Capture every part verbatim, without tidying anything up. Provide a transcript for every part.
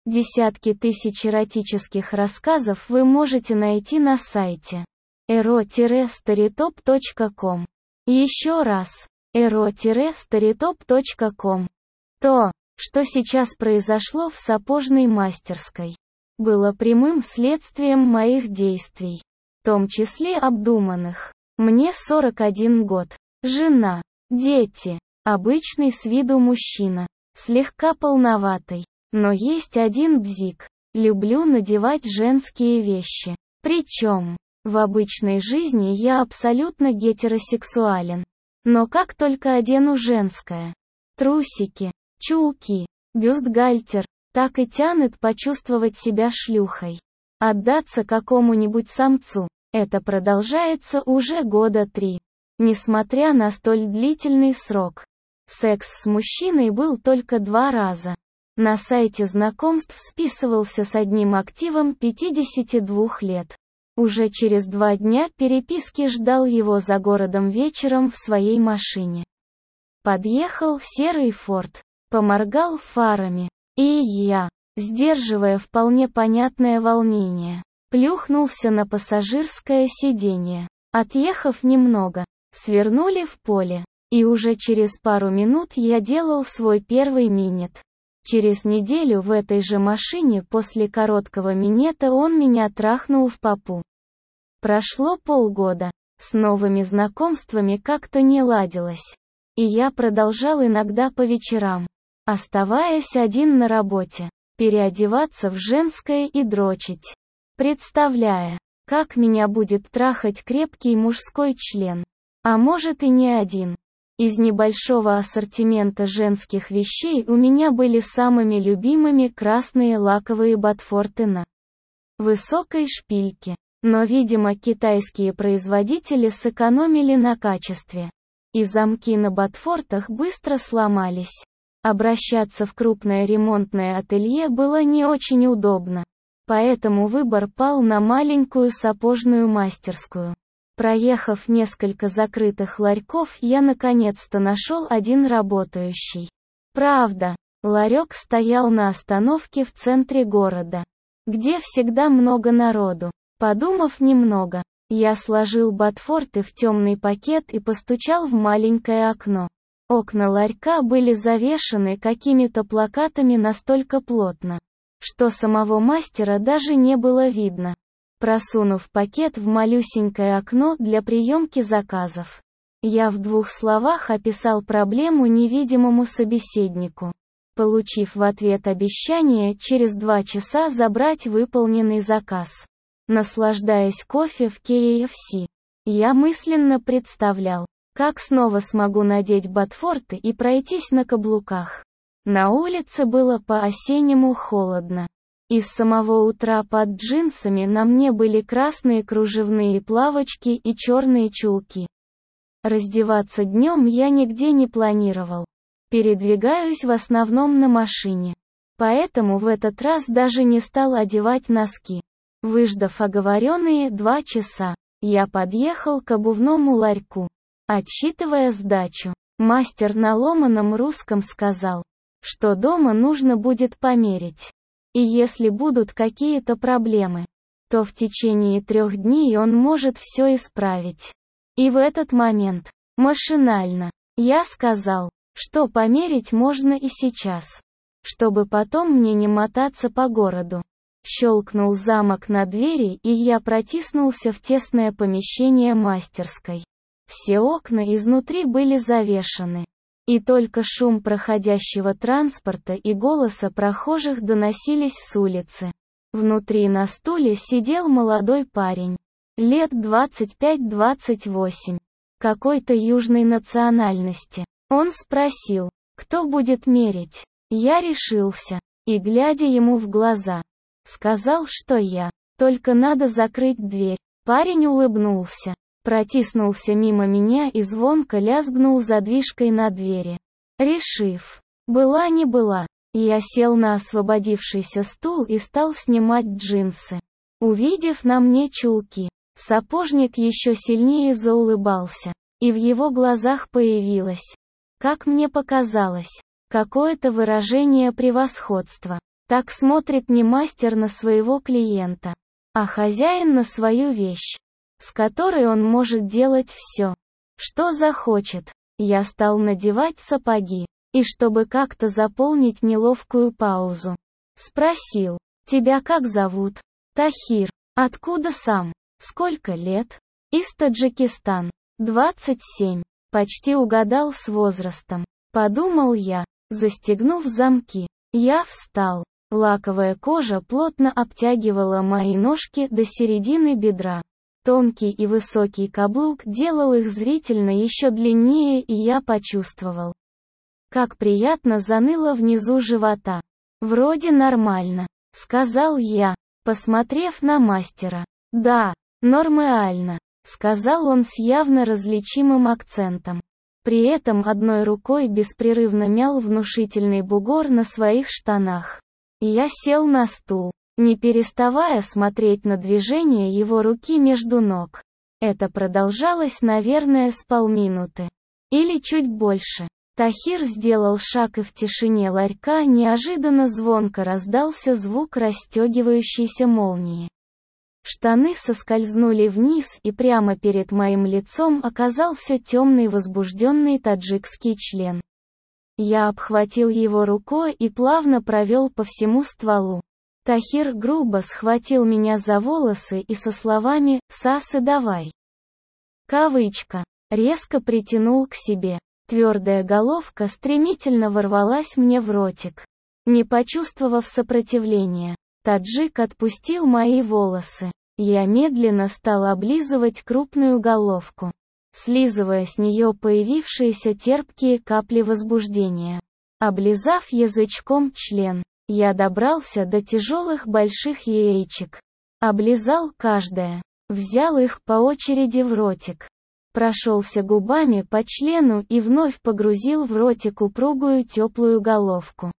Десятки тысяч эротических рассказов вы можете найти на сайте эро старитоп точка ком. Еще раз, эро старитоп точка ком. То, что сейчас произошло в сапожной мастерской, было прямым следствием моих действий, в том числе обдуманных. Мне сорок один год. Жена, дети, обычный с виду мужчина, слегка полноватый. Но есть один бзик. Люблю надевать женские вещи. Причем, в обычной жизни я абсолютно гетеросексуален. Но как только одену женское, трусики, чулки, бюстгальтер, так и тянет почувствовать себя шлюхой. Отдаться какому-нибудь самцу. Это продолжается уже года три. Несмотря на столь длительный срок. Секс с мужчиной был только два раза. На сайте знакомств списывался с одним активом пятидесяти двух лет. Уже через два дня переписки ждал его за городом вечером в своей машине. Подъехал серый форд, поморгал фарами, и я, сдерживая вполне понятное волнение, плюхнулся на пассажирское сиденье. Отъехав немного, свернули в поле, и уже через пару минут я делал свой первый минет. Через неделю в этой же машине после короткого минета он меня трахнул в попу. Прошло полгода, с новыми знакомствами как-то не ладилось. И я продолжал иногда по вечерам, оставаясь один на работе, переодеваться в женское и дрочить, представляя, как меня будет трахать крепкий мужской член. А может и не один. Из небольшого ассортимента женских вещей у меня были самыми любимыми красные лаковые ботфорты на высокой шпильке. Но, видимо, китайские производители сэкономили на качестве. И замки на ботфортах быстро сломались. Обращаться в крупное ремонтное ателье было не очень удобно. Поэтому выбор пал на маленькую сапожную мастерскую. Проехав несколько закрытых ларьков, я наконец-то нашел один работающий. Правда, ларек стоял на остановке в центре города, где всегда много народу. Подумав немного, я сложил ботфорты в темный пакет и постучал в маленькое окно. Окна ларька были завешаны какими-то плакатами настолько плотно, что самого мастера даже не было видно. Просунув пакет в малюсенькое окно для приемки заказов, я в двух словах описал проблему невидимому собеседнику, получив в ответ обещание через два часа забрать выполненный заказ. Наслаждаясь кофе в кей эф си, я мысленно представлял, как снова смогу надеть ботфорты и пройтись на каблуках. На улице было по-осеннему холодно. И с самого утра под джинсами на мне были красные кружевные плавочки и черные чулки. Раздеваться днем я нигде не планировал. Передвигаюсь в основном на машине. Поэтому в этот раз даже не стал одевать носки. Выждав оговоренные два часа, я подъехал к обувному ларьку. Отсчитывая сдачу, мастер на ломаном русском сказал, что дома нужно будет померить. И если будут какие-то проблемы, то в течение трех дней он может все исправить. И в этот момент, машинально, я сказал, что померить можно и сейчас, чтобы потом мне не мотаться по городу. Щелкнул замок на двери, и я протиснулся в тесное помещение мастерской. Все окна изнутри были завешаны. И только шум проходящего транспорта и голоса прохожих доносились с улицы. Внутри на стуле сидел молодой парень. Лет двадцать пять - двадцать восемь. Какой-то южной национальности. Он спросил, кто будет мерить. Я решился. И, глядя ему в глаза, сказал, что я. Только надо закрыть дверь. Парень улыбнулся. Протиснулся мимо меня и звонко лязгнул задвижкой на двери. Решив, была не была, я сел на освободившийся стул и стал снимать джинсы. Увидев на мне чулки, сапожник еще сильнее заулыбался, и в его глазах появилось, как мне показалось, какое-то выражение превосходства. Так смотрит не мастер на своего клиента, а хозяин на свою вещь, с которой он может делать все, что захочет. Я стал надевать сапоги, и чтобы как-то заполнить неловкую паузу, спросил: «Тебя как зовут?» «Тахир». «Откуда сам?» «Сколько лет?» «Из Таджикистан». «двадцать семь». Почти угадал с возрастом, подумал я, застегнув замки. Я встал. Лаковая кожа плотно обтягивала мои ножки до середины бедра. Тонкий и высокий каблук делал их зрительно еще длиннее, и я почувствовал, как приятно заныло внизу живота. «Вроде нормально», — сказал я, посмотрев на мастера. «Да, нормально», — сказал он с явно различимым акцентом. При этом одной рукой беспрерывно мял внушительный бугор на своих штанах. Я сел на стул, не переставая смотреть на движение его руки между ног. Это продолжалось, наверное, с полминуты. Или чуть больше. Тахир сделал шаг, и в тишине ларька неожиданно звонко раздался звук расстегивающейся молнии. Штаны соскользнули вниз, и прямо перед моим лицом оказался темный возбужденный таджикский член. Я обхватил его рукой и плавно провел по всему стволу. Тахир грубо схватил меня за волосы и со словами «Сасы давай!» кавычка, резко притянул к себе. Твердая головка стремительно ворвалась мне в ротик. Не почувствовав сопротивления, таджик отпустил мои волосы. Я медленно стал облизывать крупную головку, слизывая с нее появившиеся терпкие капли возбуждения. Облизав язычком член, я добрался до тяжелых больших яичек. Облизал каждое, взял их по очереди в ротик. Прошелся губами по члену и вновь погрузил в ротик упругую теплую головку.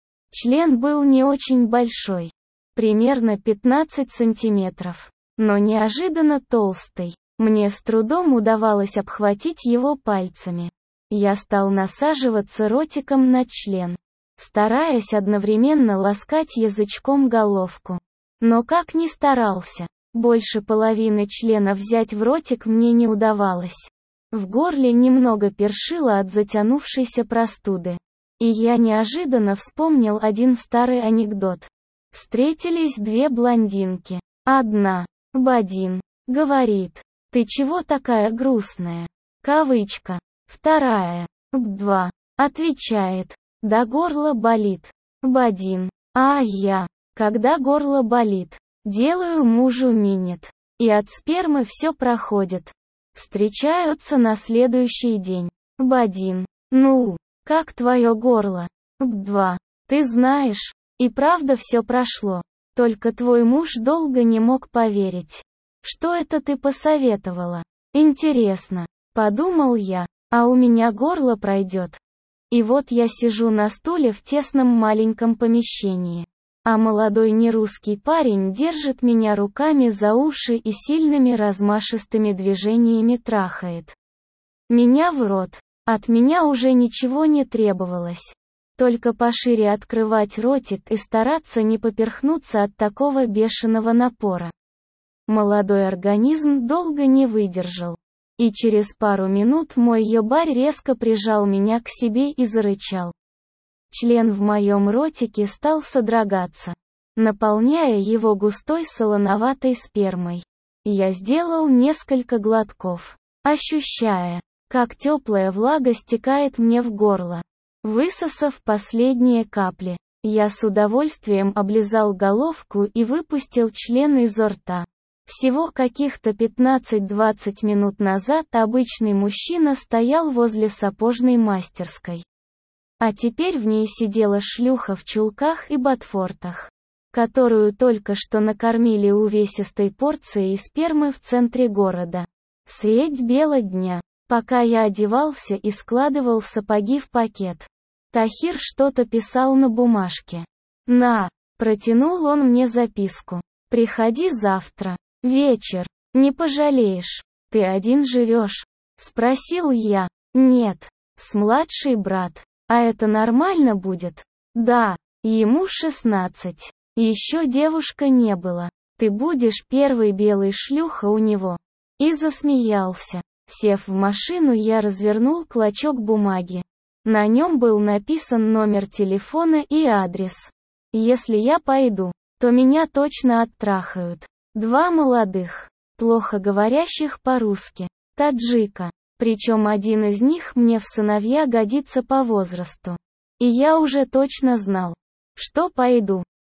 Член был не очень большой, примерно пятнадцать сантиметров, но неожиданно толстый. Мне с трудом удавалось обхватить его пальцами. Я стал насаживаться ротиком на член, стараясь одновременно ласкать язычком головку. Но как ни старался, больше половины члена взять в ротик мне не удавалось. В горле немного першило от затянувшейся простуды. И я неожиданно вспомнил один старый анекдот. Встретились две блондинки. Одна, Бадин, говорит: «Ты чего такая грустная?» Кавычка. Вторая, Б2, отвечает: «Да горло болит». Бадин. А я, когда горло болит, делаю мужу минет. И от спермы все проходит. Встречаются на следующий день. Бадин. Ну, как твое горло? Б2. Ты знаешь, и правда все прошло. Только твой муж долго не мог поверить. Что это ты посоветовала? Интересно, подумал я, а у меня горло пройдет. И вот я сижу на стуле в тесном маленьком помещении. А молодой нерусский парень держит меня руками за уши и сильными размашистыми движениями трахает меня в рот. От меня уже ничего не требовалось. Только пошире открывать ротик и стараться не поперхнуться от такого бешеного напора. Молодой организм долго не выдержал. И через пару минут мой ебарь резко прижал меня к себе и зарычал. Член в моем ротике стал содрогаться, наполняя его густой солоноватой спермой. Я сделал несколько глотков, ощущая, как теплая влага стекает мне в горло. Высосав последние капли, я с удовольствием облизал головку и выпустил член изо рта. Всего каких-то пятнадцать-двадцать минут назад обычный мужчина стоял возле сапожной мастерской. А теперь в ней сидела шлюха в чулках и ботфортах, которую только что накормили увесистой порцией спермы в центре города. Средь бела дня, пока я одевался и складывал сапоги в пакет, Тахир что-то писал на бумажке. «На!» — протянул он мне записку. «Приходи завтра. Вечер. Не пожалеешь. Ты один живешь?» — спросил я. «Нет. С младший брат. А это нормально будет?» «Да». Ему шестнадцать. Еще девушка не было. Ты будешь первой белой шлюха у него. И засмеялся. Сев в машину, я развернул клочок бумаги. На нем был написан номер телефона и адрес. Если я пойду, то меня точно оттрахают. Два молодых, плохо говорящих по-русски, таджика. Причем один из них мне в сыновья годится по возрасту. И я уже точно знал, что пойду.